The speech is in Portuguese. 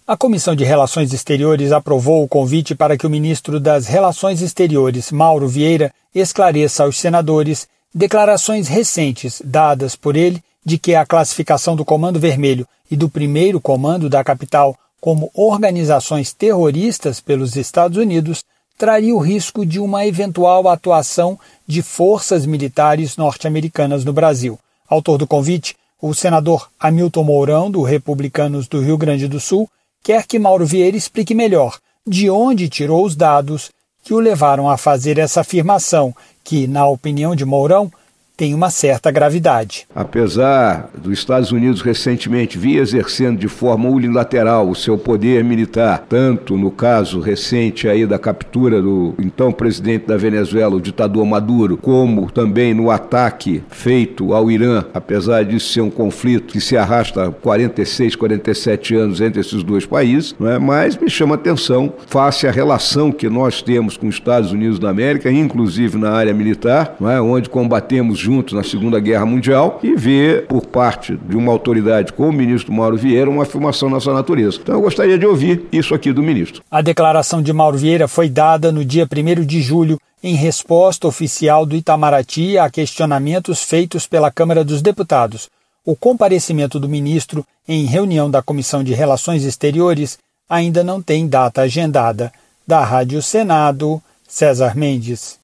A Comissão de Relações Exteriores aprovou o convite para que o ministro das Relações Exteriores, Mauro Vieira, esclareça aos senadores declarações recentes dadas por ele de que a classificação do Comando Vermelho e do Primeiro Comando da capital como organizações terroristas pelos Estados Unidos traria o risco de uma eventual atuação de forças militares norte-americanas no Brasil. Autor do convite, o senador Hamilton Mourão, do Republicanos do Rio Grande do Sul, quer que Mauro Vieira explique melhor de onde tirou os dados que o levaram a fazer essa afirmação, que, na opinião de Mourão, tem uma certa gravidade. Apesar dos Estados Unidos recentemente vir exercendo de forma unilateral o seu poder militar, tanto no caso recente aí da captura do então presidente da Venezuela, o ditador Maduro, como também no ataque feito ao Irã, apesar disso ser um conflito que se arrasta há 46, 47 anos entre esses dois países, não é? Mas me chama a atenção, face à relação que nós temos com os Estados Unidos da América, inclusive na área militar, não é? Onde combatemos juntos na Segunda Guerra Mundial, e ver por parte de uma autoridade como o ministro Mauro Vieira uma afirmação nessa natureza. Então eu gostaria de ouvir isso aqui do ministro. A declaração de Mauro Vieira foi dada no dia 1º de julho em resposta oficial do Itamaraty a questionamentos feitos pela Câmara dos Deputados. O comparecimento do ministro em reunião da Comissão de Relações Exteriores ainda não tem data agendada. Da Rádio Senado, César Mendes.